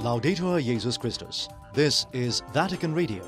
Laudetur Jesus Christus. This is Vatican Radio.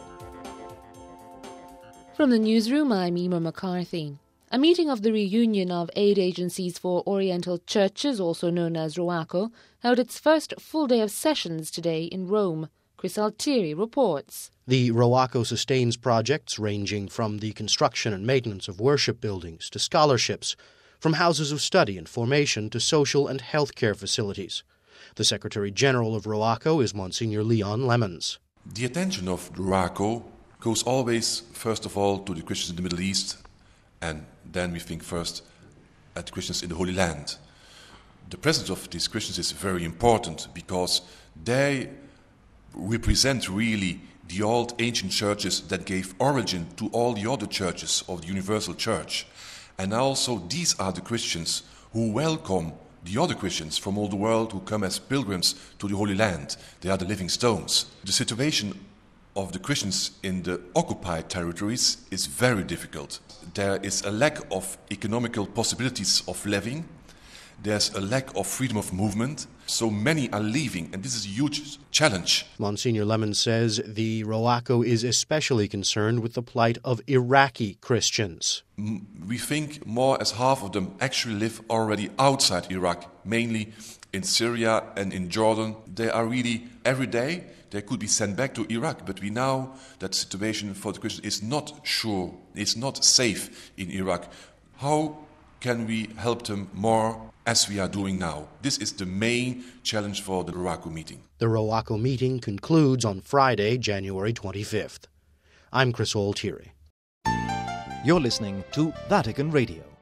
From the newsroom, I'm Emer McCarthy. A meeting of the reunion of aid agencies for Oriental churches, also known as ROACO, held its first full day of sessions today in Rome. Chris Altieri reports. The ROACO sustains projects ranging from the construction and maintenance of worship buildings to scholarships, from houses of study and formation to social and healthcare facilities. The Secretary-General of ROACO is Monsignor Leon Lemons. The attention of ROACO goes always, first of all, to the Christians in the Middle East, and then we think first at the Christians in the Holy Land. The presence of these Christians is very important because they represent really the old ancient churches that gave origin to all the other churches of the Universal Church. And also these are the Christians who welcome the other Christians from all the world who come as pilgrims to the Holy Land. They are the living stones. The situation of the Christians in the occupied territories is very difficult. There is a lack of economical possibilities of living. There's a lack of freedom of movement. So many are leaving, and this is a huge challenge. Monsignor Lemons says the ROACO is especially concerned with the plight of Iraqi Christians. We think more as half of them actually live already outside Iraq, mainly in Syria and in Jordan. They are really, every day, they could be sent back to Iraq, but we know that the situation for the Christians is not sure, it's not safe in Iraq. How can we help them more as we are doing now? This is the main challenge for the ROACO meeting. The ROACO meeting concludes on Friday, January 25th. I'm Chris Altieri. You're listening to Vatican Radio.